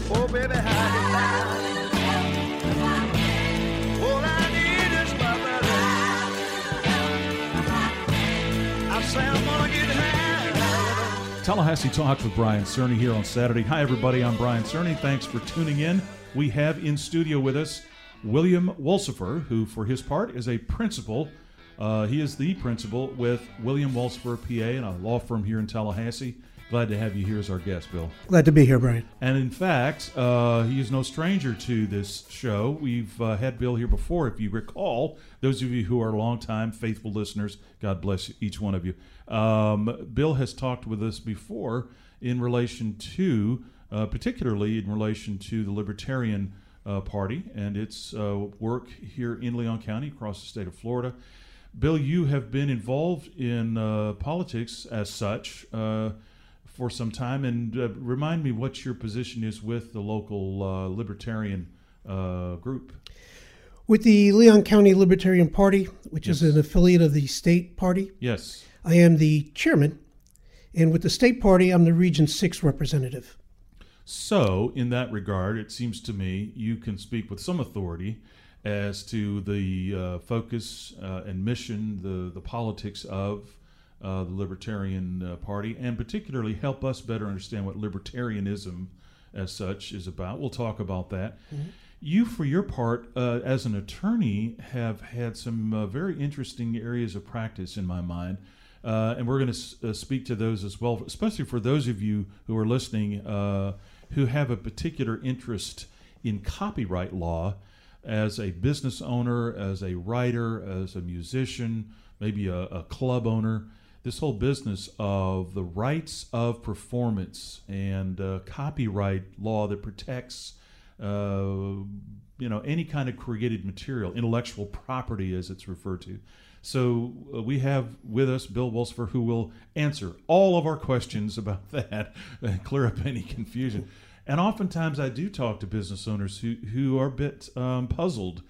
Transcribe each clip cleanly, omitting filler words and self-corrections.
Oh, baby, how you like? All I need is my brother. I say I'm gonna get high. Tallahassee Talks with Brian Cerny here on Saturday. Hi, everybody. I'm Brian Cerny. Thanks for tuning in. We have in studio with us William Wolsifer, who, for his part, is a principal. He is the principal with William Wolsifer, PA, and a law firm here in Tallahassee. Glad to have you here as our guest, Bill. Glad to be here, Brian. And in fact, he is no stranger to this show. We've had Bill here before, if you recall. Those of you who are longtime faithful listeners, God bless each one of you. Bill has talked with us before in relation to, particularly in relation to the Libertarian Party and its work here in Leon County across the state of Florida. Bill, you have been involved in politics as such for some time, and remind me what your position is with the local Libertarian group. With the Leon County Libertarian Party, which Yes. is an affiliate of the state party, Yes. I am the chairman. And with the state party, I'm the Region 6 representative. So, in that regard, it seems to me you can speak with some authority as to the focus and mission, the politics of the Libertarian Party, and particularly help us better understand what libertarianism as such is about. We'll talk about that. Mm-hmm. You, for your part, as an attorney, have had some very interesting areas of practice in my mind. And we're going to speak to those as well, especially for those of you who are listening who have a particular interest in copyright law as a business owner, as a writer, as a musician, maybe a club owner. This whole business of the rights of performance and copyright law that protects any kind of created material, intellectual property as it's referred to. So we have with us Bill Wolsifer, who will answer all of our questions about that and clear up any confusion. And oftentimes I do talk to business owners who are a bit puzzled,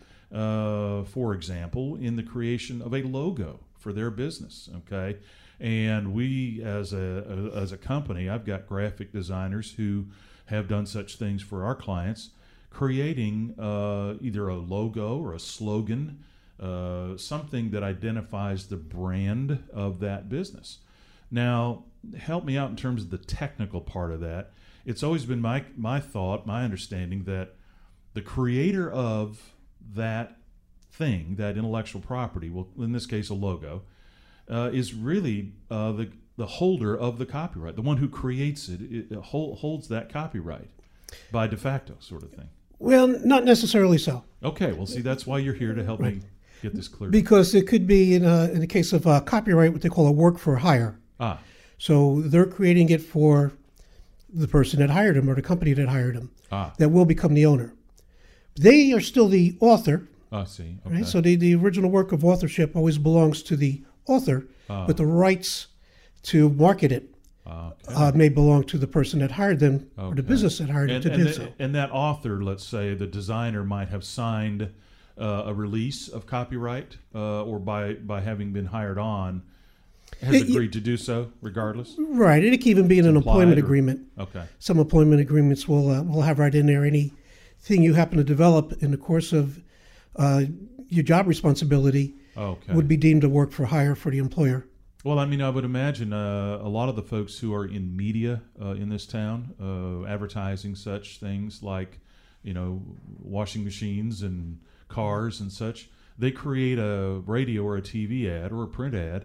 for example, in the creation of a logo for their business, okay? And we, as a company, I've got graphic designers who have done such things for our clients, creating either a logo or a slogan, something that identifies the brand of that business. Now, help me out in terms of the technical part of that. It's always been my thought, my understanding, that the creator of that thing, that intellectual property, well, in this case a logo, is really the holder of the copyright. The one who creates it holds that copyright by de facto, sort of thing. Well, not necessarily so. Okay, well, see, that's why you're here to help me get this clear. Because it could be, in the case of copyright, what they call a work for hire. So they're creating it for the person that hired them or the company that hired them that will become the owner. They are still the author. See. Okay. Right? So the original work of authorship always belongs to the author, but the rights to market it may belong to the person that hired them or the business that hired them to do so. And that author, let's say, the designer might have signed a release of copyright or by having been hired on, has agreed to do so regardless? Right. It can even be in an employment agreement. Okay. Some employment agreements will have right in there anything you happen to develop in the course of your job responsibility would be deemed to work for hire for the employer. Well, I mean, I would imagine a lot of the folks who are in media in this town, advertising such things like, washing machines and cars and such, they create a radio or a TV ad or a print ad.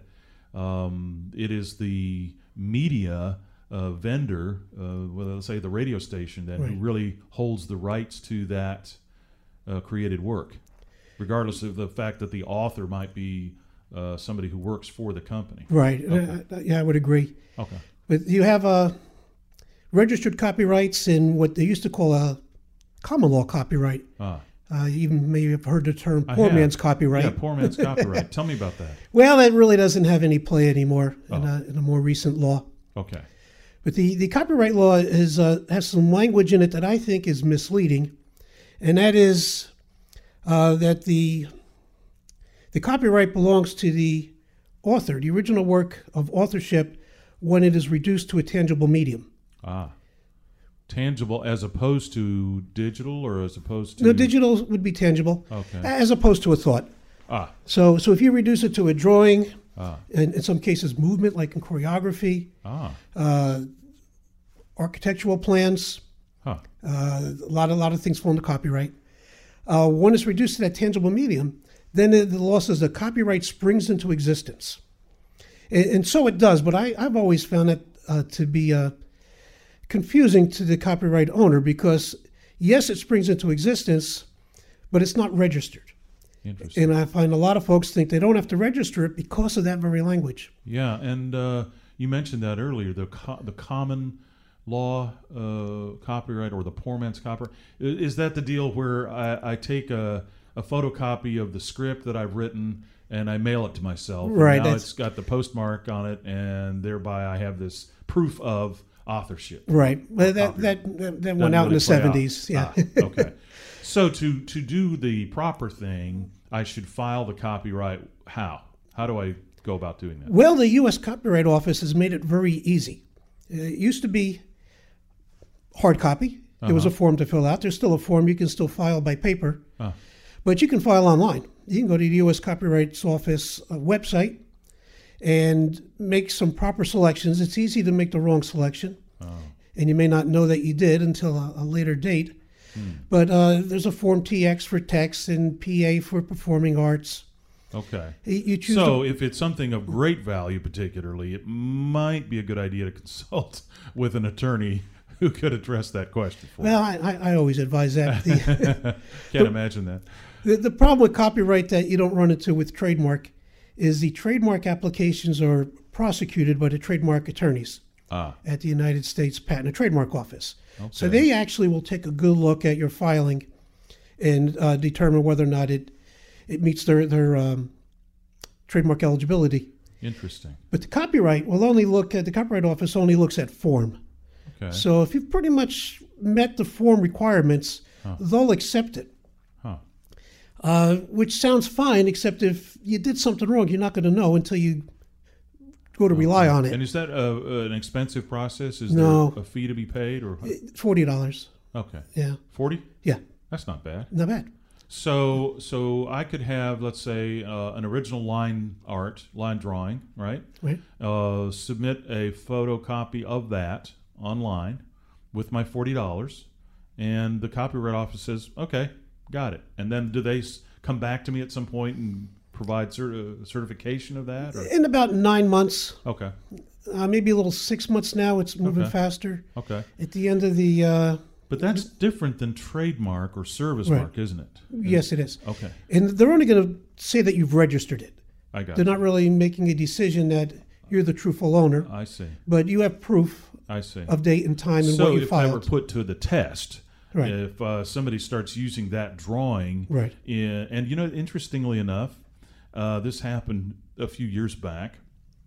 It is the media vendor, let's say the radio station, then who really holds the rights to that created work, regardless of the fact that the author might be somebody who works for the company. Right. Okay. Yeah, I would agree. Okay. But you have registered copyrights in what they used to call a common law copyright. You even may have heard the term poor man's copyright. Yeah, poor man's copyright. Tell me about that. Well, that really doesn't have any play anymore in a more recent law. Okay. But the copyright law has some language in it that I think is misleading, and that is that the copyright belongs to the author, the original work of authorship, when it is reduced to a tangible medium. Tangible as opposed to digital, or as opposed to... No, digital would be tangible, okay, as opposed to a thought. So if you reduce it to a drawing, and in some cases movement, like in choreography, architectural plans, a lot of things fall into copyright. When it's reduced to that tangible medium, then the law says the copyright springs into existence. And so it does, but I've always found it to be confusing to the copyright owner because, yes, it springs into existence, but it's not registered. Interesting. And I find a lot of folks think they don't have to register it because of that very language. Yeah, and you mentioned that earlier, the common law copyright, or the poor man's copyright. Is that the deal where I take a photocopy of the script that I've written and I mail it to myself? Right. Now it's got the postmark on it, and thereby I have this proof of authorship. Right. Well, that went out in the 70s. Yeah. Okay. So to do the proper thing, I should file the copyright. How? How do I go about doing that? Well, the U.S. Copyright Office has made it very easy. It used to be hard copy. There was a form to fill out. There's still a form. You can still file by paper. But you can file online. You can go to the U.S. Copyright Office website and make some proper selections. It's easy to make the wrong selection, and you may not know that you did until a later date. But there's a Form TX for text and PA for performing arts. Okay. You choose if it's something of great value particularly, it might be a good idea to consult with an attorney who could address that question for you. Well, I always advise that. Can't imagine that. The problem with copyright that you don't run into with trademark is the trademark applications are prosecuted by the trademark attorneys at the United States Patent and Trademark Office. Okay. So they actually will take a good look at your filing and determine whether or not it meets their trademark eligibility. Interesting. But the copyright will only look at, the Copyright Office only looks at form. Okay. So if you've pretty much met the form requirements, they'll accept it. Which sounds fine, except if you did something wrong, you're not going to know until you go to rely on it. And is that an expensive process? Is No. there a fee to be paid? Or $40. Okay. Yeah. 40? Yeah. That's not bad. Not bad. So I could have, let's say, an original line drawing, right? Right. Submit a photocopy of that online with my $40, and the Copyright Office says, okay, got it. And then do they come back to me at some point and provide certification of that? Or? In about 9 months. Okay. Maybe a little 6 months now. It's moving faster. Okay. At the end of the... but that's different than trademark or service mark, isn't it? Yes, it is. Okay. And they're only going to say that you've registered it. I got They're not really making a decision that you're the truthful owner. I see. But you have proof of date and time and what you filed. So if that were put to the test, right. If somebody starts using that drawing, right. And interestingly enough, this happened a few years back.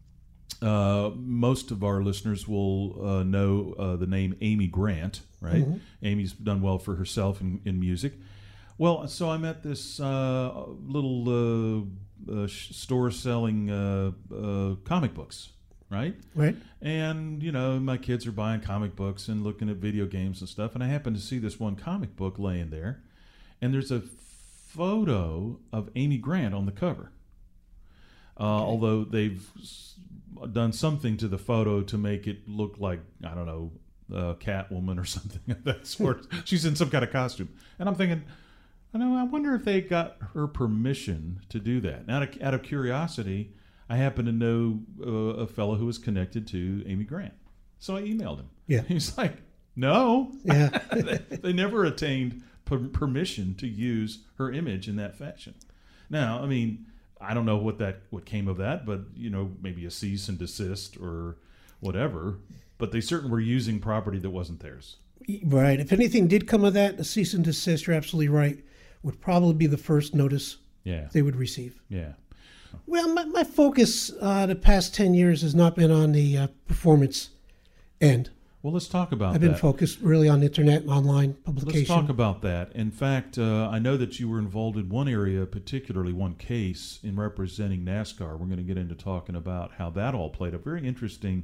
Most of our listeners will know the name Amy Grant, right? Mm-hmm. Amy's done well for herself in music. Well, so I'm at this little store selling comic books, right? Right. And, my kids are buying comic books and looking at video games and stuff, and I happen to see this one comic book laying there, and there's a photo of Amy Grant on the cover. Although they've done something to the photo to make it look like, I don't know, Catwoman or something of that sort. She's in some kind of costume. And I'm thinking, I wonder if they got her permission to do that. Now, out of curiosity, I happen to know a fellow who was connected to Amy Grant. So I emailed him. Yeah. He's like, no. Yeah. they never attained permission to use her image in that fashion. Now, I don't know what came of that, but maybe a cease and desist or whatever. But they certainly were using property that wasn't theirs. Right. If anything did come of that, a cease and desist, you're absolutely right, would probably be the first notice they would receive. Yeah. Well, my focus the past 10 years has not been on the performance end. Well, let's talk about that. I've been focused really on internet and online publication. Let's talk about that. In fact, I know that you were involved in one area, particularly one case in representing NASCAR. We're going to get into talking about how that all played a very interesting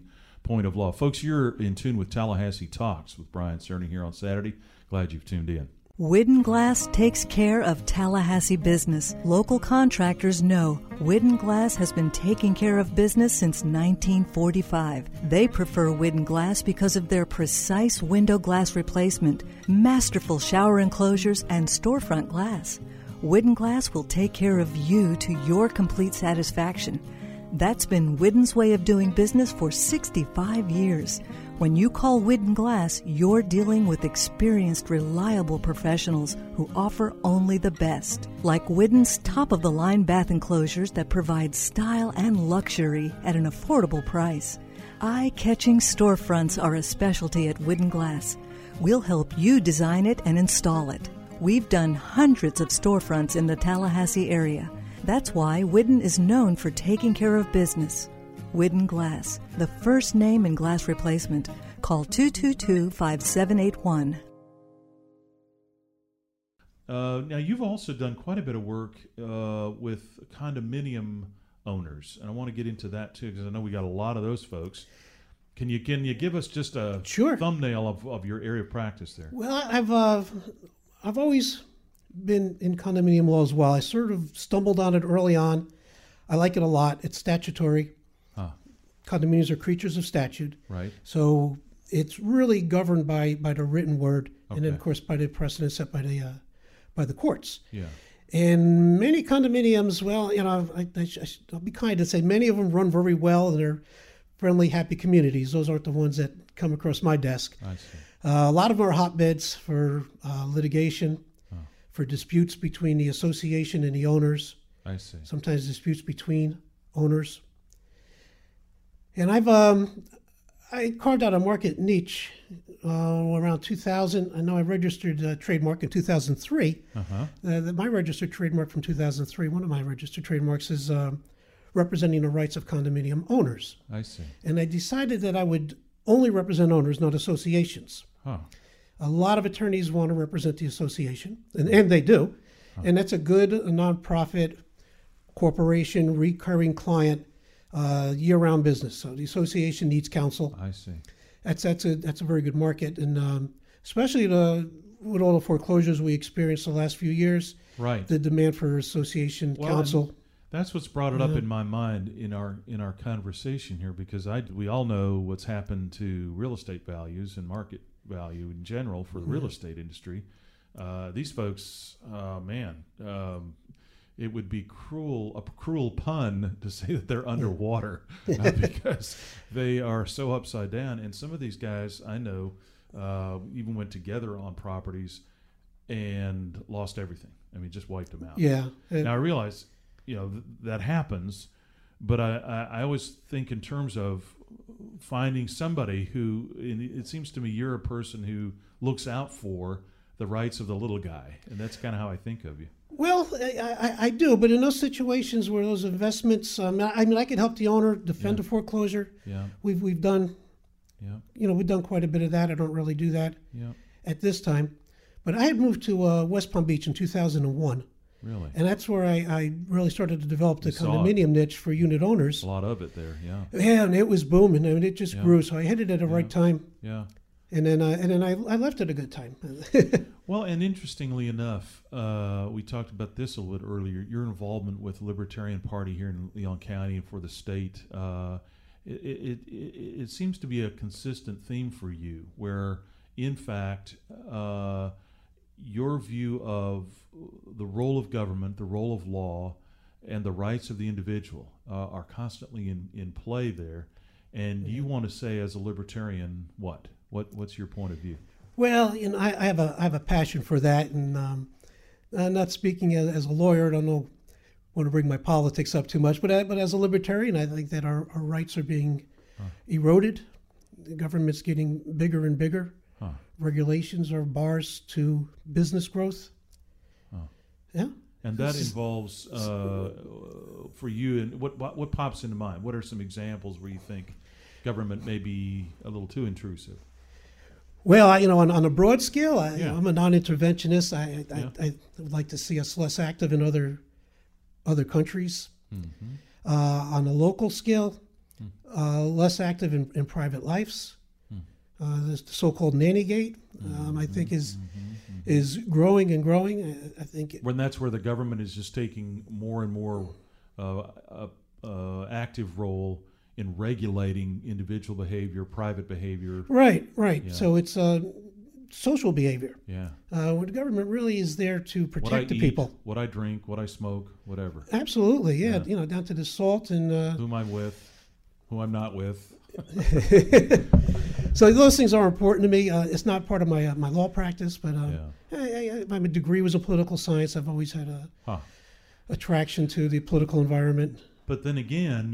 point of law. Folks, you're in tune with Tallahassee Talks with Brian Cerny here on Saturday. Glad you've tuned in. Whidden Glass takes care of Tallahassee business. Local contractors know Whidden Glass has been taking care of business since 1945. They prefer Whidden Glass because of their precise window glass replacement, masterful shower enclosures, and storefront glass. Whidden Glass will take care of you to your complete satisfaction. That's been Whidden's way of doing business for 65 years. When you call Whidden Glass, you're dealing with experienced, reliable professionals who offer only the best. Like Whidden's top-of-the-line bath enclosures that provide style and luxury at an affordable price. Eye-catching storefronts are a specialty at Whidden Glass. We'll help you design it and install it. We've done hundreds of storefronts in the Tallahassee area. That's why Whidden is known for taking care of business. Whidden Glass, the first name in glass replacement. Call 222-5781. Now, you've also done quite a bit of work with condominium owners, and I want to get into that too because I know we got a lot of those folks. Can you give us just a thumbnail of your area of practice there? Well, I've always been in condominium law as well. I sort of stumbled on it early on. I like it a lot. It's statutory. Condominiums are creatures of statute. Right. So it's really governed by the written word, and then of course by the precedent set by the courts. Yeah. And many condominiums, well, I'll be kind and say many of them run very well, and they're friendly, happy communities. Those aren't the ones that come across my desk. I see. A lot of them are hotbeds for litigation, for disputes between the association and the owners. I see. Sometimes disputes between owners. And I carved out a market niche around 2000. I know I registered a trademark in 2003. My registered trademark from 2003, one of my registered trademarks is representing the rights of condominium owners. I see. And I decided that I would only represent owners, not associations. A lot of attorneys want to represent the association, and they do. And that's a good nonprofit corporation, recurring client, year-round business. So the association needs counsel. I see. That's a very good market, and especially with all the foreclosures we experienced the last few years. Right. The demand for association counsel. That's what's brought it up in my mind in our conversation here, because we all know what's happened to real estate values and market value in general for the real estate industry. These folks, it would be a cruel pun to say that they're underwater because they are so upside down. And some of these guys I know even went together on properties and lost everything. I mean, just wiped them out. Yeah. Now I realize, that happens, but I always think in terms of finding somebody who, it seems to me you're a person who looks out for the rights of the little guy, and that's kind of how I think of you. Well, I do, but in those situations where those investments, I can help the owner defend a foreclosure. Yeah. We've done, we've done quite a bit of that. I don't really do that at this time, but I had moved to West Palm Beach in 2001. Really? And that's where I really started to develop the condominium niche for unit owners. A lot of it there, yeah. Yeah, and it was booming. I mean, it just grew. So I hit it at the right time. Yeah. And then I left at a good time. Well, and interestingly enough, we talked about this a little bit earlier. Your involvement with the Libertarian Party here in Leon County and for the state, it seems to be a consistent theme for you, where in fact your view of the role of government, the role of law, and the rights of the individual are constantly in play there. And you want to say, as a libertarian, what's your point of view? Well, I have a passion for that, and I'm not speaking as a lawyer. I don't want to bring my politics up too much, but as a libertarian, I think that our rights are being eroded. The government's getting bigger and bigger. Regulations are bars to business growth. Yeah. And that involves, for you, and what pops into mind? What are some examples where you think government may be a little too intrusive? Well, on a broad scale, I'm a non-interventionist. I would like to see us less active in other countries. Mm-hmm. On a local scale, less active in private lives. The so-called nanny gate, I think, is growing and growing. I think when that's where the government is just taking more and more active role in regulating individual behavior, private behavior. Right. Yeah. So it's social behavior. Yeah. Where the government really is there to protect the people. What I drink, what I smoke, whatever. Absolutely. Yeah. Down to the salt and whom I'm with, who I'm not with. So those things are important to me. It's not part of my law practice, but my degree was in political science. I've always had a attraction to the political environment. But then again,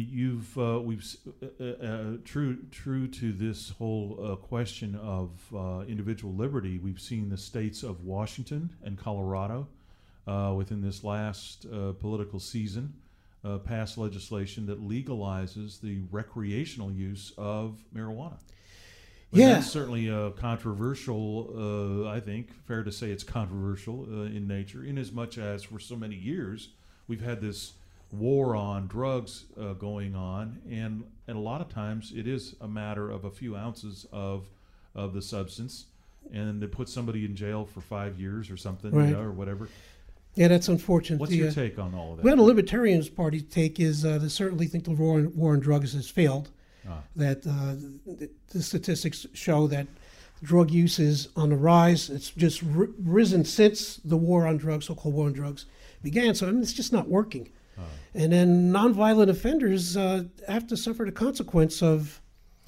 true to this whole question of individual liberty. We've seen the states of Washington and Colorado within this last political season pass legislation that legalizes the recreational use of marijuana. But that's certainly controversial. I think fair to say it's controversial in nature, in as much as for so many years we've had this war on drugs going on, and a lot of times it is a matter of a few ounces of the substance, and to put somebody in jail for 5 years or something, right, or whatever. Yeah, that's unfortunate. What's your take on all of that? Well, the Libertarians' Party take is they certainly think the war on drugs has failed. That the statistics show that drug use is on the rise. It's just risen since the war on drugs, so-called war on drugs, began. So it's just not working. And then nonviolent offenders have to suffer the consequence of,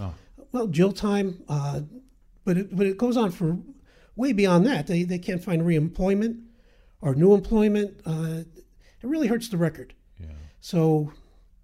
jail time. But it goes on for way beyond that. They can't find reemployment or new employment. It really hurts the record. Yeah. So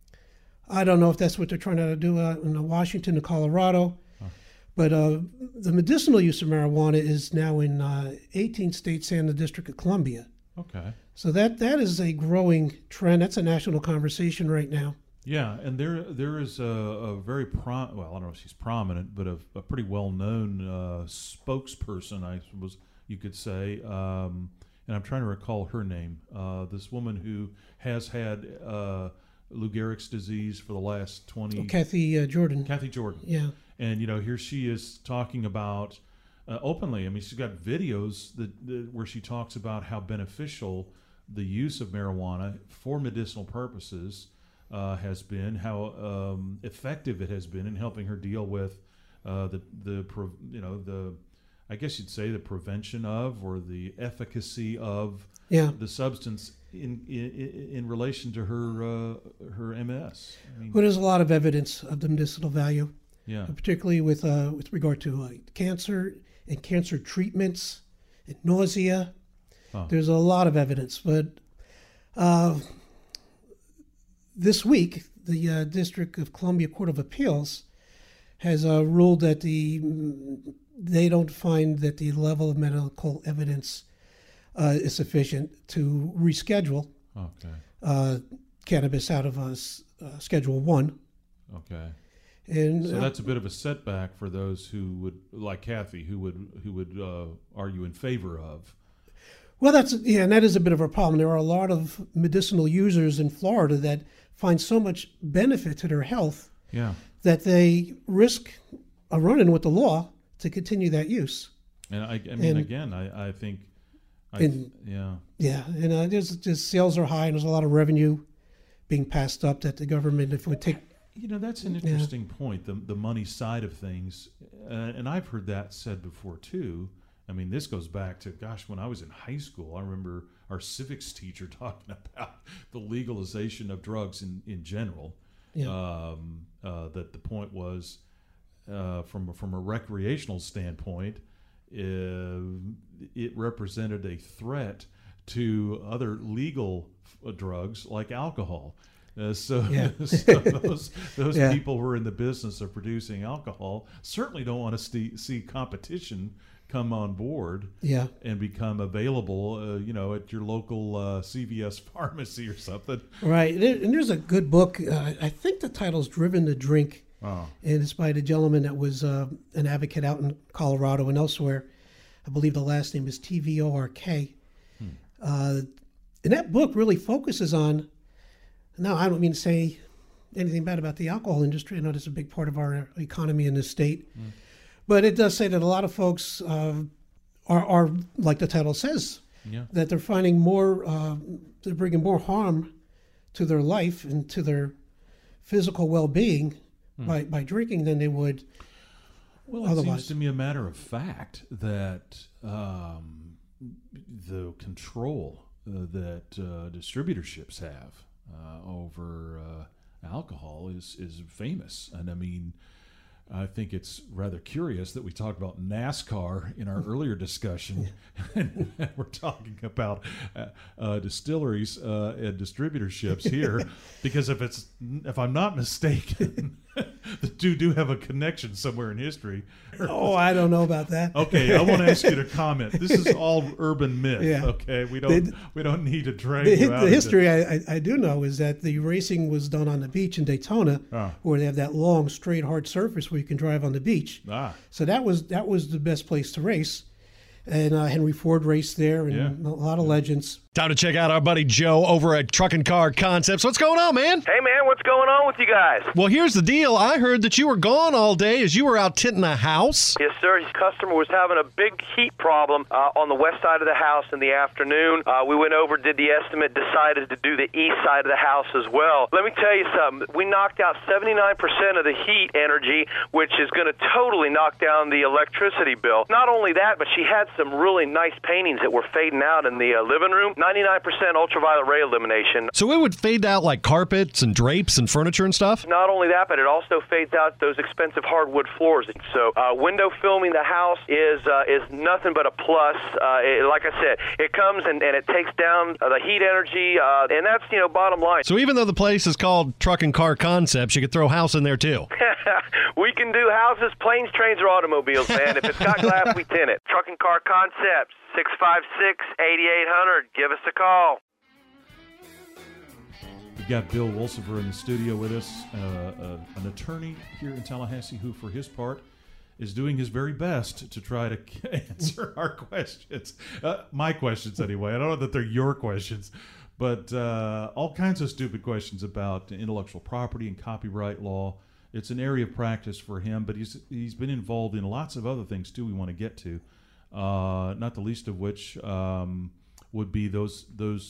I don't know if that's what they're trying to do in Washington and Colorado. But the medicinal use of marijuana is now in 18 states and the District of Columbia. Okay. So that is a growing trend. That's a national conversation right now. Yeah, and there is a very I don't know if she's prominent, but a pretty well-known spokesperson, I suppose you could say, and I'm trying to recall her name. This woman who has had Lou Gehrig's disease for the last 20. Kathy Jordan. Kathy Jordan. Yeah. And here she is talking about openly. I mean, she's got videos where she talks about how beneficial the use of marijuana for medicinal purposes has been, how effective it has been in helping her deal with I guess you'd say the prevention of or the efficacy of the substance in relation to her MS. I mean, well, there's a lot of evidence of the medicinal value. Yeah. Particularly with regard to cancer and cancer treatments and nausea. There's a lot of evidence. But this week, the District of Columbia Court of Appeals has ruled that they don't find that the level of medical evidence is sufficient to reschedule cannabis out of Schedule 1. Okay. And so that's a bit of a setback for those who would, like Kathy, who would argue in favor of. Well, and that is a bit of a problem. There are a lot of medicinal users in Florida that find so much benefit to their health that they risk a run-in with the law to continue that use. And I think, there's just sales are high and there's a lot of revenue being passed up that the government, if it would take. That's an interesting point, the money side of things. And I've heard that said before, too. I mean, this goes back to, when I was in high school, I remember our civics teacher talking about the legalization of drugs in general. Yeah. That the point was, from a recreational standpoint, it represented a threat to other legal drugs like alcohol. So those people who are in the business of producing alcohol certainly don't want to see competition come on board and become available, at your local CVS pharmacy or something. Right. And there's a good book. I think the title's Driven to Drink. Oh. And it's by the gentleman that was an advocate out in Colorado and elsewhere. I believe the last name is Tvork. And that book really focuses on, now I don't mean to say anything bad about the alcohol industry. I know it's a big part of our economy in this state. But it does say that a lot of folks are, like the title says, that they're finding more, they're bringing more harm to their life and to their physical well-being by drinking than they would otherwise. It seems to me a matter of fact that the control that distributorships have over alcohol is famous. And I mean, I think it's rather curious that we talked about NASCAR in our earlier discussion, and we're talking about distilleries and distributorships here, because if I'm not mistaken, the two do have a connection somewhere in history. Oh, I don't know about that. Okay, I want to ask you to comment. This is all urban myth. Yeah. Okay, we don't need to drag you out. The history I do know is that the racing was done on the beach in Daytona, where they have that long, straight, hard surface where you can drive on the beach. So that was the best place to race. And Henry Ford raced there, and a lot of legends. Time to check out our buddy Joe over at Truck and Car Concepts. What's going on, man? Hey, man, what's going on with you guys? Well, here's the deal. I heard that you were gone all day as you were out tinting a house. Yes, sir. His customer was having a big heat problem on the west side of the house in the afternoon. We went over, did the estimate, decided to do the east side of the house as well. Let me tell you something. We knocked out 79% of the heat energy, which is going to totally knock down the electricity bill. Not only that, but she had some really nice paintings that were fading out in the living room. 99% ultraviolet ray elimination. So it would fade out like carpets and drapes and furniture and stuff? Not only that, but it also fades out those expensive hardwood floors. So window filming the house is nothing but a plus. Like I said, it comes and it takes down the heat energy, and that's, bottom line. So even though the place is called Truck and Car Concepts, you could throw a house in there too? We can do houses, planes, trains, or automobiles, man. If it's got glass, we tint it. Truck and Car Concepts, 656-8800. Give us a call. We've got Bill Wolsifer in the studio with us, an attorney here in Tallahassee who, for his part, is doing his very best to try to answer our questions. My questions, anyway. I don't know that they're your questions, but all kinds of stupid questions about intellectual property and copyright law. It's an area of practice for him, but he's been involved in lots of other things, too, we want to get to, not the least of which would be those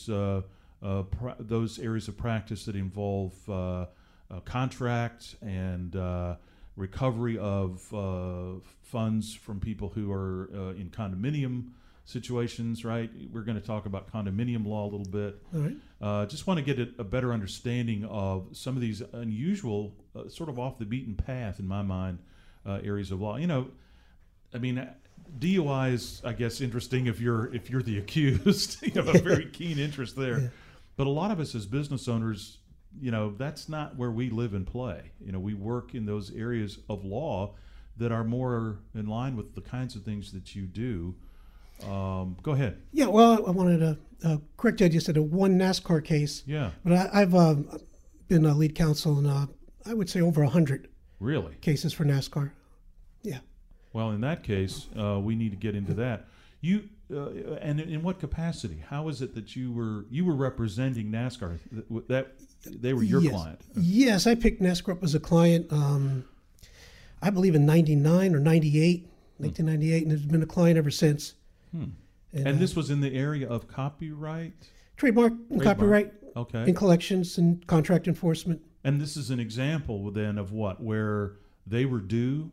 areas of practice that involve contract and recovery of funds from people who are in condominium situations, right? We're going to talk about condominium law a little bit. All right. Just want to get a better understanding of some of these unusual, sort of off the beaten path, in my mind, areas of law. I mean, DUI is, I guess, interesting if you're the accused. You have a very keen interest there. Yeah. But a lot of us as business owners, that's not where we live and play. We work in those areas of law that are more in line with the kinds of things that you do. Go ahead. Yeah, well, I wanted to correct you. You said one NASCAR case. Yeah. But I've been a lead counsel in, I would say, over 100 really cases for NASCAR. Yeah. Well, in that case, we need to get into that. You and in what capacity? How is it that you were representing NASCAR? That they were your client? Yes, I picked NASCAR up as a client. I believe in '99 or '98, 1998, and has been a client ever since. And this was in the area of copyright, trademark and copyright, okay, and collections and contract enforcement. And this is an example then of what, where they were due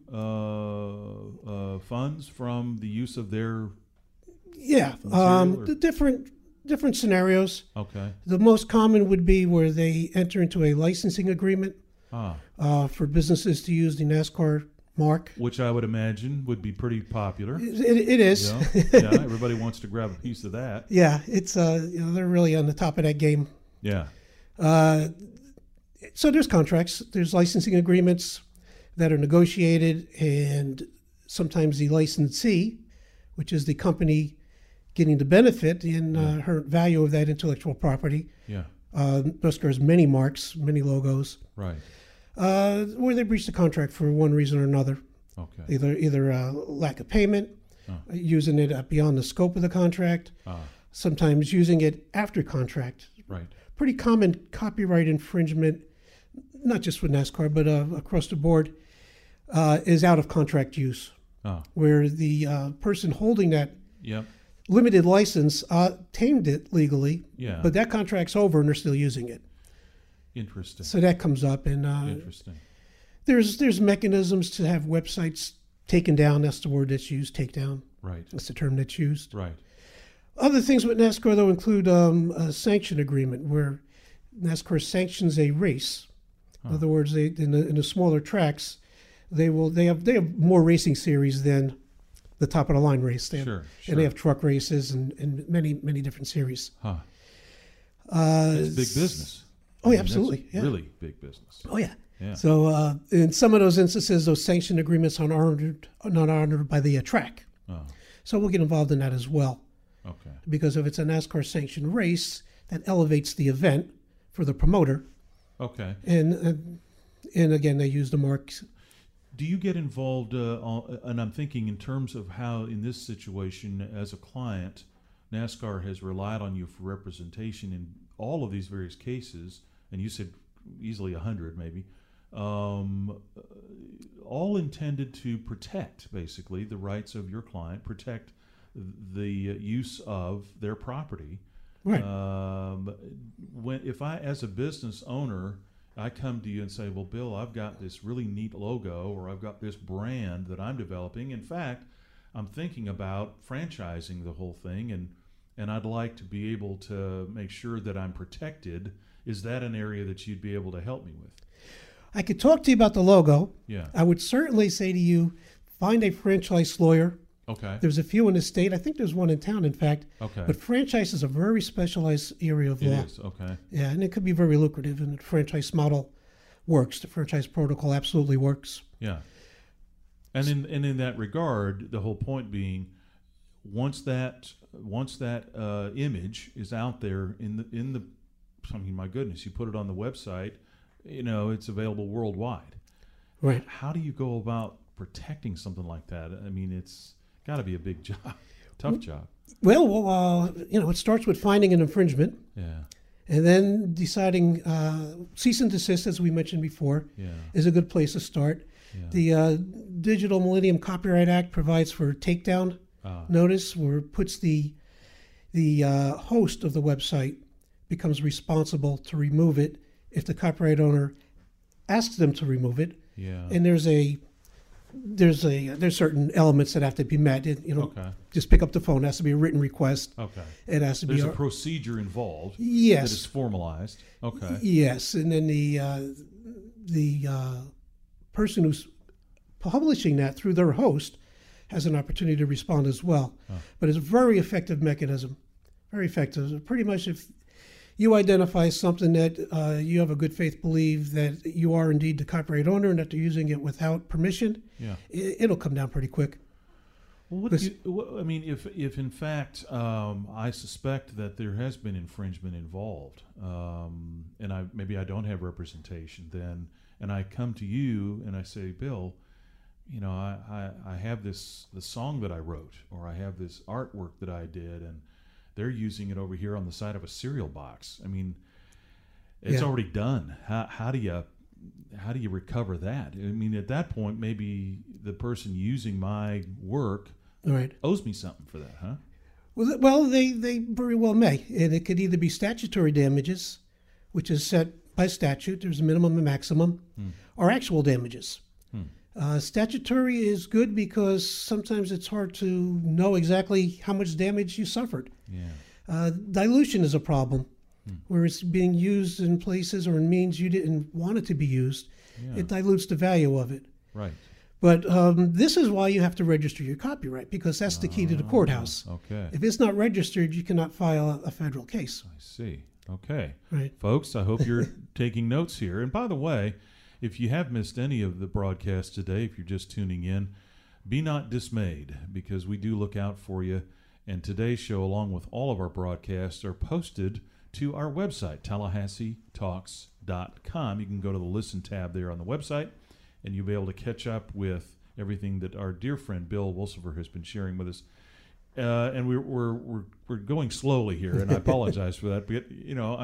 funds from the use of their the different scenarios. Okay. The most common would be where they enter into a licensing agreement for businesses to use the NASCAR mark, which I would imagine would be pretty popular. It is. Yeah, everybody wants to grab a piece of that. Yeah, it's they're really on the top of that game. Yeah. So there's contracts, there's licensing agreements that are negotiated, and sometimes the licensee, which is the company getting the benefit in her value of that intellectual property. Yeah. NASCAR has many marks, many logos. Right. Where they breach the contract for one reason or another. Okay. Either lack of payment, using it beyond the scope of the contract, sometimes using it after contract. Right. Pretty common copyright infringement not just with NASCAR, but across the board, is out of contract use, where the person holding that limited license tamed it legally, but that contract's over and they're still using it. Interesting. So that comes up, and interesting. There's mechanisms to have websites taken down. That's the word that's used, take down. Right. That's the term that's used. Right. Other things with NASCAR, though, include a sanction agreement where NASCAR sanctions a race. In other words, in the smaller tracks, they have more racing series than the top of the line race. And they have truck races and many different series. It's big business. Oh, yeah, absolutely. Yeah. Really big business. Oh, yeah. So in some of those instances, those sanction agreements are not honored by the track. So we'll get involved in that as well. Okay. Because if it's a NASCAR sanctioned race, that elevates the event for the promoter. Okay. And again, they use the marks. Do you get involved, and I'm thinking in terms of how in this situation as a client, NASCAR has relied on you for representation in all of these various cases, and you said easily 100 maybe, all intended to protect basically the rights of your client, protect the use of their property. Right. If I, as a business owner, I come to you and say, well, Bill, I've got this really neat logo, or I've got this brand that I'm developing. In fact, I'm thinking about franchising the whole thing, and I'd like to be able to make sure that I'm protected. Is that an area that you'd be able to help me with? I could talk to you about the logo. Yeah. I would certainly say to you, find a franchise lawyer. Okay. There's a few in the state. I think there's one in town, in fact. Okay. But franchise is a very specialized area of law. It is, okay. Yeah, and it could be very lucrative, and the franchise model works. The franchise protocol absolutely works. Yeah. And in that regard, the whole point being, once that image is out there in the I mean, my goodness, you put it on the website, it's available worldwide. Right. How do you go about protecting something like that? I mean, it's got to be a big job, tough job. Well, it starts with finding an infringement. Yeah. And then deciding cease and desist, as we mentioned before, is a good place to start. Yeah. The Digital Millennium Copyright Act provides for takedown notice, where it puts the host of the website becomes responsible to remove it if the copyright owner asks them to remove it. Yeah. And there's certain elements that have to be met. Okay. Just pick up the phone. It has to be a written request. Okay. It has to be a procedure involved. Yes. That is formalized. Okay. Yes, and then the person who's publishing that through their host has an opportunity to respond as well. But it's a very effective mechanism. Very effective. Pretty much if you identify something that you have a good faith belief that you are indeed the copyright owner and that they're using it without permission, it'll come down pretty quick. Well, if in fact I suspect that there has been infringement involved, and maybe I don't have representation, then, and I come to you and I say, Bill, I have the song that I wrote, or I have this artwork that I did, and they're using it over here on the side of a cereal box. I mean, it's already done. How do you recover that? I mean, at that point, maybe the person using my work owes me something for that, huh? Well, they very well may. And it could either be statutory damages, which is set by statute. There's a minimum and maximum, or actual damages. Statutory is good because sometimes it's hard to know exactly how much damage you suffered. Yeah. Dilution is a problem, where it's being used in places or in means you didn't want it to be used. Yeah. It dilutes the value of it. Right. But this is why you have to register your copyright, because that's the key to the courthouse. Okay. If it's not registered, you cannot file a federal case. I see. Okay. Right. Folks, I hope you're taking notes here. And by the way, if you have missed any of the broadcast today, if you're just tuning in, be not dismayed, because we do look out for you. And today's show, along with all of our broadcasts, are posted to our website, TallahasseeTalks.com. You can go to the Listen tab there on the website, and you'll be able to catch up with everything that our dear friend Bill Wolsifer has been sharing with us. And we're going slowly here, and I apologize for that. But I'm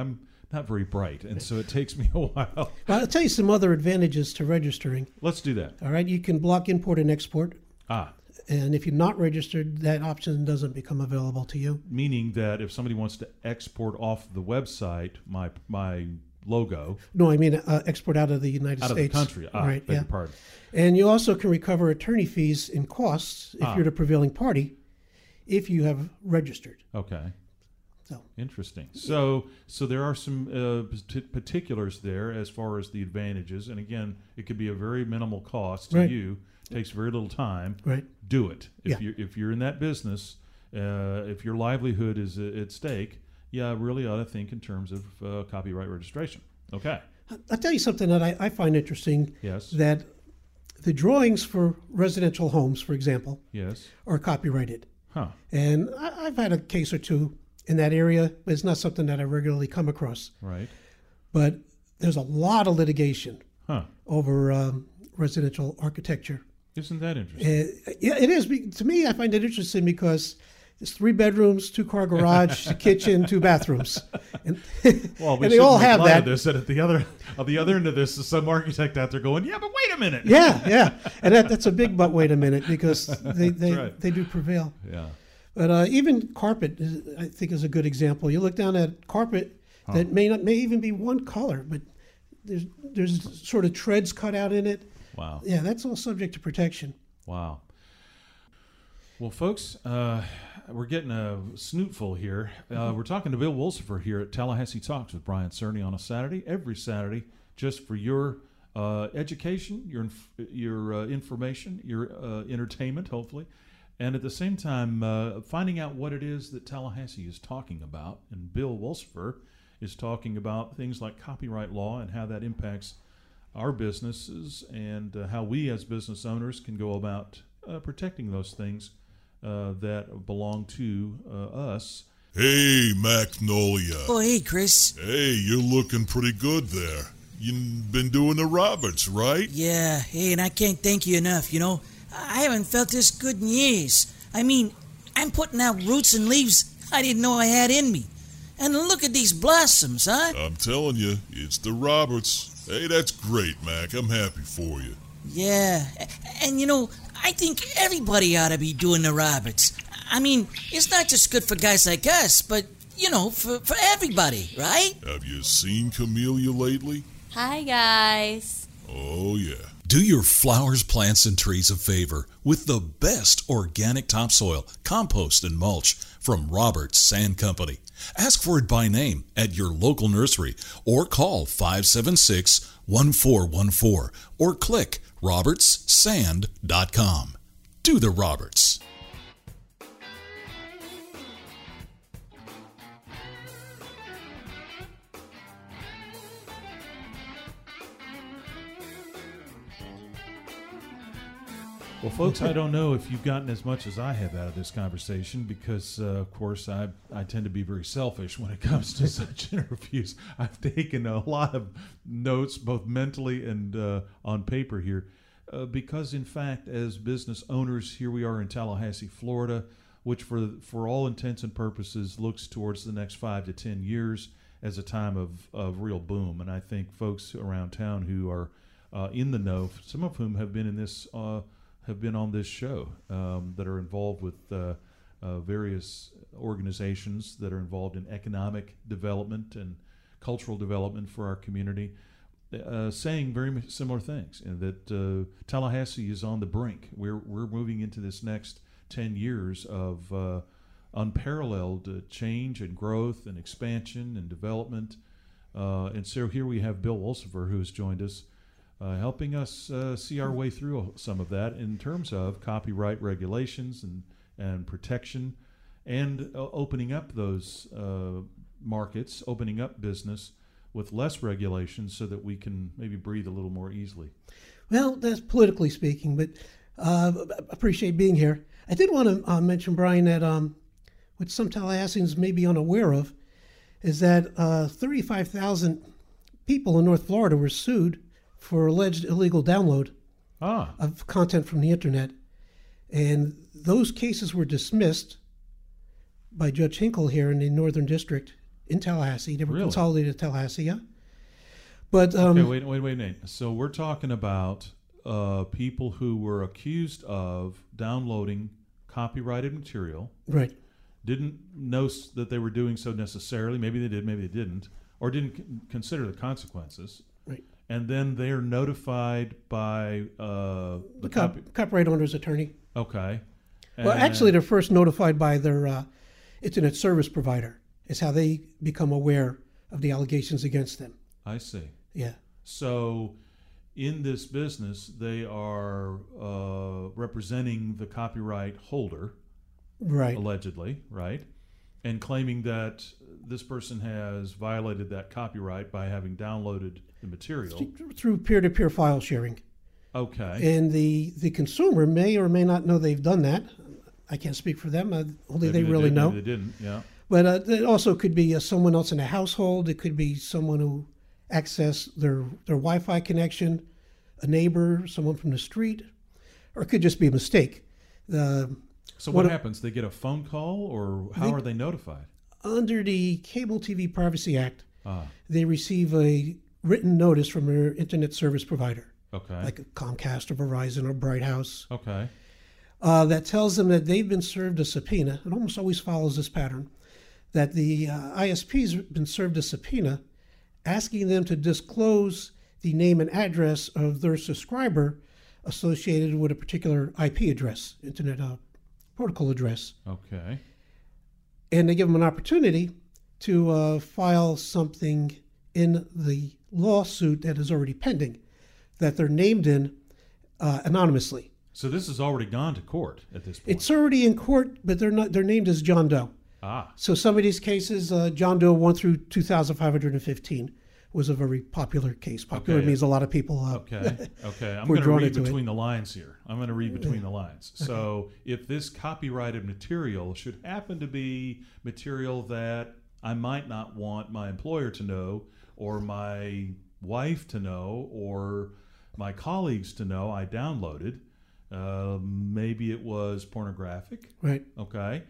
not very bright, and so it takes me a while. Well, I'll tell you some other advantages to registering. Let's do that. All right, you can block import and export. And if you're not registered, that option doesn't become available to you. Meaning that if somebody wants to export off the website my logo. No, I mean export out of the United States. Out of the country. Right, beg your pardon. And you also can recover attorney fees and costs if you're the prevailing party, if you have registered. Okay. So interesting. So there are some particulars there as far as the advantages. And again, it could be a very minimal cost to you. It takes very little time. Right. Do it. If you're in that business, if your livelihood is at stake, really ought to think in terms of copyright registration. Okay. I'll tell you something that I find interesting. Yes. That the drawings for residential homes, for example, are copyrighted. Huh. And I've had a case or two in that area, but it's not something that I regularly come across. Right. But there's a lot of litigation over residential architecture. Isn't that interesting? Yeah, it is. To me, I find it interesting because it's 3 bedrooms, 2-car garage, a kitchen, 2 bathrooms, and, well, and they all have that. This, and at the other end of this is some architect out there going, "Yeah, but wait a minute." Yeah, and that's a big but wait a minute because they do prevail. Yeah. But even carpet, I think, is a good example. You look down at carpet that may even be one color, but there's sort of treads cut out in it. Wow. Yeah, that's all subject to protection. Wow. Well, folks, we're getting a snootful here. We're talking to Bill Wolsifer here at Tallahassee Talks with Brian Cerny on a Saturday, every Saturday, just for your education, your information, your entertainment, hopefully, and at the same time, finding out what it is that Tallahassee is talking about. And Bill Wolsifer is talking about things like copyright law and how that impacts our businesses and how we as business owners can go about protecting those things that belong to us. Hey, Magnolia. Oh, hey, Chris. Hey, you're looking pretty good there. You've been doing the Roberts, right? Yeah, hey, and I can't thank you enough, I haven't felt this good in years. I mean, I'm putting out roots and leaves I didn't know I had in me. And look at these blossoms, huh? I'm telling you, it's the Roberts. Hey, that's great, Mac. I'm happy for you. Yeah, and I think everybody ought to be doing the Roberts. I mean, it's not just good for guys like us, but, for everybody, right? Have you seen Camellia lately? Hi, guys. Oh, yeah. Do your flowers, plants, and trees a favor with the best organic topsoil, compost, and mulch from Roberts Sand Company. Ask for it by name at your local nursery or call 576-1414 or click robertssand.com. Do the Roberts. Well, folks, I don't know if you've gotten as much as I have out of this conversation because, of course, I tend to be very selfish when it comes to such interviews. I've taken a lot of notes, both mentally and on paper here, because, in fact, as business owners, here we are in Tallahassee, Florida, which for all intents and purposes looks towards the next 5 to 10 years as a time of real boom. And I think folks around town who are in the know, some of whom have been in this have been on this show, that are involved with various organizations that are involved in economic development and cultural development for our community, saying very similar things, and that Tallahassee is on the brink. We're moving into this next 10 years of unparalleled change and growth and expansion and development. And so here we have Bill Wolsifer, who has joined us, helping us see our way through some of that in terms of copyright regulations and protection, and opening up those markets, opening up business with less regulations so that we can maybe breathe a little more easily. Well, that's politically speaking, but appreciate being here. I did want to mention, Brian, that what some Tallahasseans may be unaware of is that 35,000 people in North Florida were sued for alleged illegal download of content from the internet. And those cases were dismissed by Judge Hinkle here in the Northern District in Tallahassee. They were Really? consolidated Tallahassee, yeah. But okay, wait. So we're talking about people who were accused of downloading copyrighted material. Right. Didn't know that they were doing so necessarily. Maybe they did, maybe they didn't, or didn't consider the consequences. Right. And then they are notified by the copyright owner's attorney. Okay. Well, actually, they're first notified by their internet service provider. Is how they become aware of the allegations against them. I see. Yeah. So, in this business, they are representing the copyright holder, right? Allegedly, right? And claiming that this person has violated that copyright by having downloaded the material through peer-to-peer file sharing. Okay. And the consumer may or may not know they've done that. I can't speak for them. Only they really know. Maybe they didn't. Yeah. But it also could be someone else in the household. It could be someone who accessed their Wi-Fi connection, a neighbor, someone from the street, or it could just be a mistake. So what happens? They get a phone call, or how are they notified? Under the Cable TV Privacy Act, they receive a written notice from their internet service provider. Okay. Like a Comcast or Verizon or Bright House. Okay. That tells them that they've been served a subpoena. It almost always follows this pattern. That the ISP's been served a subpoena asking them to disclose the name and address of their subscriber associated with a particular IP address, internet protocol address. Okay. And they give them an opportunity to file something in the lawsuit that is already pending, that they're named in anonymously. So this has already gone to court at this point. It's already in court, but they're not. They're named as John Doe. So some of these cases, John Doe 1 through 2,515 was a very popular case. Popular means a lot of people. Okay. I'm going to read between the lines here. I'm going to read between the lines. Okay. So if this copyrighted material should happen to be material that I might not want my employer to know, or my wife to know, or my colleagues to know I downloaded, maybe it was pornographic. Right. Okay.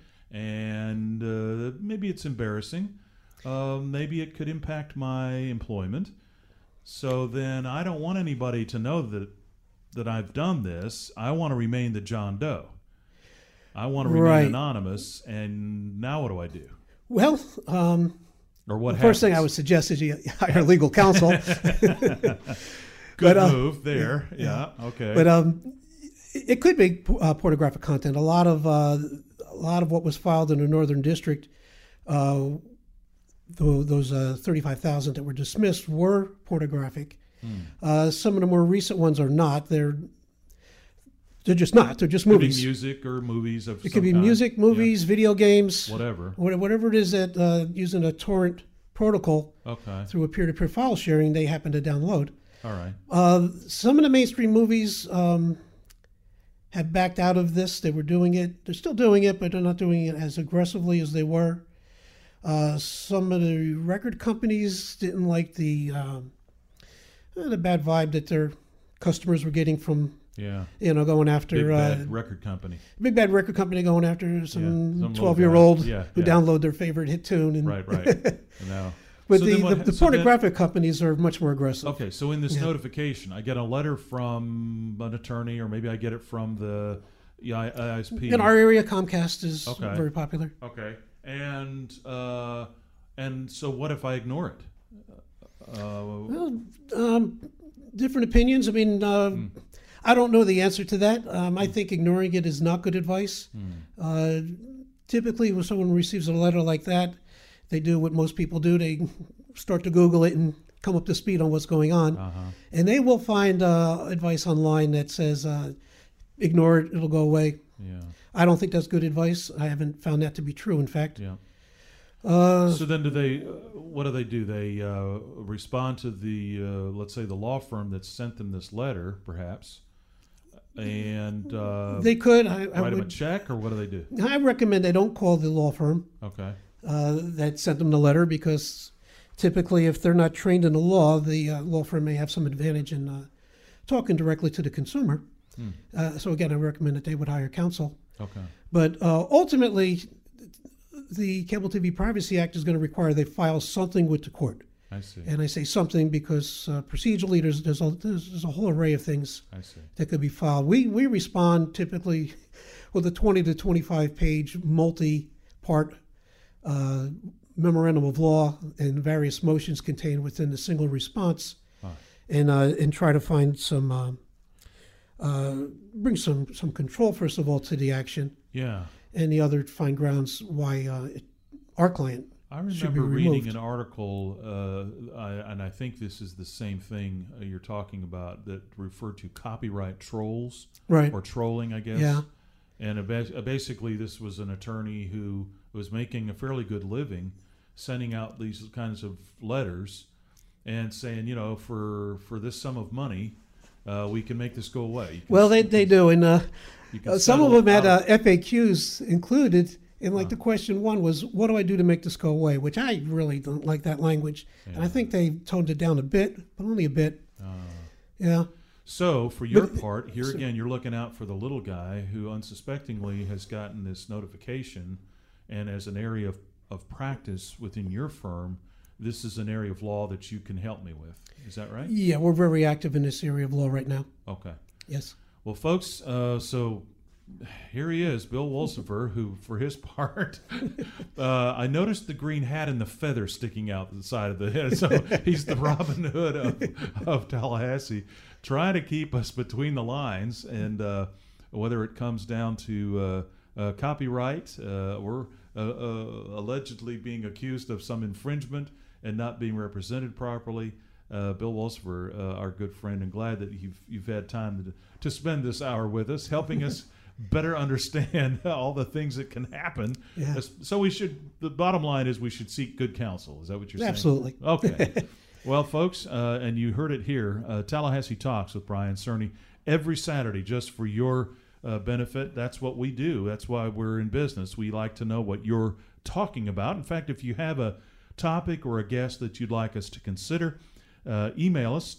And maybe it's embarrassing. Maybe it could impact my employment. So then I don't want anybody to know that I've done this. I want to remain the John Doe. I want to remain anonymous. And now what do I do? Well, or what the first thing I would suggest is you hire legal counsel. Good move there. Yeah. Okay. But it could be pornographic content. A lot of what was filed in the Northern District, those 35,000 that were dismissed were pornographic. Some of the more recent ones are not. They're just not. They're just movies. Could be music or movies of some kind. It could be music, movies, video games, whatever. Whatever it is that using a torrent protocol through a peer-to-peer file sharing, they happen to download. All right. Some of the mainstream movies have backed out of this. They were doing it. They're still doing it, but they're not doing it as aggressively as they were. Some of the record companies didn't like the bad vibe that their customers were getting from, going after big bad record company. Big bad record company going after some 12-year-old who download their favorite hit tune. And right. No. But so the pornographic companies are much more aggressive. Okay, so in this notification, I get a letter from an attorney, or maybe I get it from the ISP. In our area, Comcast is very popular. Okay, and so what if I ignore it? Different opinions. I mean, I don't know the answer to that. I think ignoring it is not good advice. Typically, when someone receives a letter like that, they do what most people do. They start to Google it and come up to speed on what's going on. And they will find advice online that says, ignore it, it'll go away. Yeah. I don't think that's good advice. I haven't found that to be true, in fact. Yeah. So then what do? They respond to the, let's say, the law firm that sent them this letter, perhaps, and they could. write them a check, or what do they do? I recommend they don't call the law firm. Okay. That sent them the letter, because typically if they're not trained in the law firm may have some advantage in talking directly to the consumer. So again, I recommend that they would hire counsel. Okay. But ultimately, the Cable TV Privacy Act is going to require they file something with the court. I see. And I say something because procedurally there's a whole array of things that could be filed. We respond typically with a 20 to 25 page multi-part memorandum of law and various motions contained within the single response, and try to find some bring some control first of all to the action. Yeah. And the other find grounds why our client. I remember reading an article, and I think this is the same thing you're talking about, that referred to copyright trolls, right, or trolling, I guess. Yeah. And basically, this was an attorney who was making a fairly good living, sending out these kinds of letters, and saying, for this sum of money, we can make this go away. Well, they do, and some of them had FAQs included. And the question one was, what do I do to make this go away? Which I really don't like that language. Yeah. And I think they toned it down a bit, but only a bit. Yeah. So for your part, here again, you're looking out for the little guy who unsuspectingly has gotten this notification. And as an area of practice within your firm, this is an area of law that you can help me with. Is that right? Yeah, we're very active in this area of law right now. Okay. Yes. Well, folks, so here he is, Bill Wolsifer, who, for his part, I noticed the green hat and the feather sticking out the side of the head. So he's the Robin Hood of Tallahassee, trying to keep us between the lines. And whether it comes down to copyright or allegedly being accused of some infringement and not being represented properly, Bill Wolsifer, our good friend, and glad that you've had time to spend this hour with us, helping us better understand all the things that can happen. Yeah. So the bottom line is we should seek good counsel. Is that what you're saying? Absolutely. Okay. Well, folks, and you heard it here, Tallahassee Talks with Brian Cerny every Saturday just for your benefit. That's what we do. That's why we're in business. We like to know what you're talking about. In fact, if you have a topic or a guest that you'd like us to consider, email us,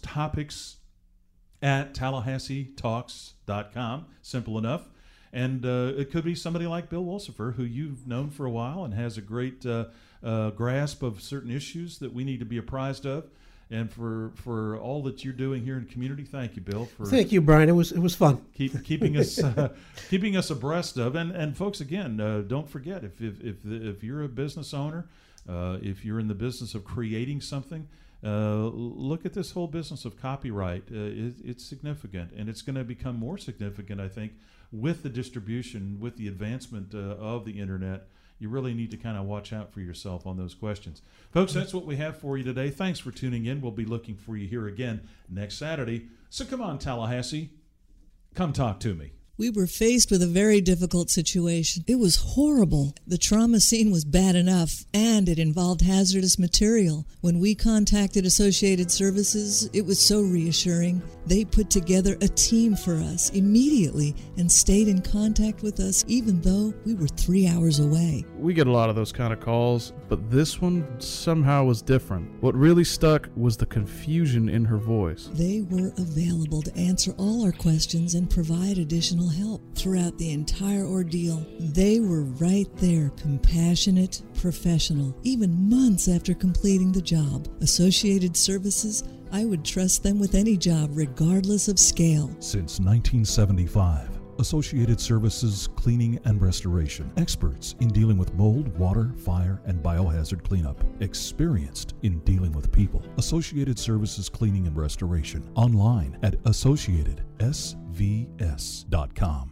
topics@TallahasseeTalks.com. Simple enough. And it could be somebody like Bill Wolsifer, who you've known for a while and has a great grasp of certain issues that we need to be apprised of. And for all that you're doing here in the community, thank you, Bill. Thank you, Brian. It was fun. Keeping us abreast of. And folks, again, don't forget, if you're a business owner, if you're in the business of creating something, look at this whole business of copyright. It's significant, and it's going to become more significant, I think, with the distribution, with the advancement of the internet. You really need to kind of watch out for yourself on those questions. Folks, that's what we have for you today. Thanks for tuning in. We'll be looking for you here again next Saturday. So come on, Tallahassee. Come talk to me. We were faced with a very difficult situation. It was horrible. The trauma scene was bad enough, and it involved hazardous material. When we contacted Associated Services, it was so reassuring. They put together a team for us immediately and stayed in contact with us even though we were 3 hours away. We get a lot of those kind of calls, but this one somehow was different. What really stuck was the confusion in her voice. They were available to answer all our questions and provide additional help throughout the entire ordeal. They were right there, compassionate, professional, even months after completing the job. Associated Services, I would trust them with any job, regardless of scale. Since 1975, Associated Services Cleaning and Restoration. Experts in dealing with mold, water, fire, and biohazard cleanup. Experienced in dealing with people. Associated Services Cleaning and Restoration. Online at AssociatedSVS.com.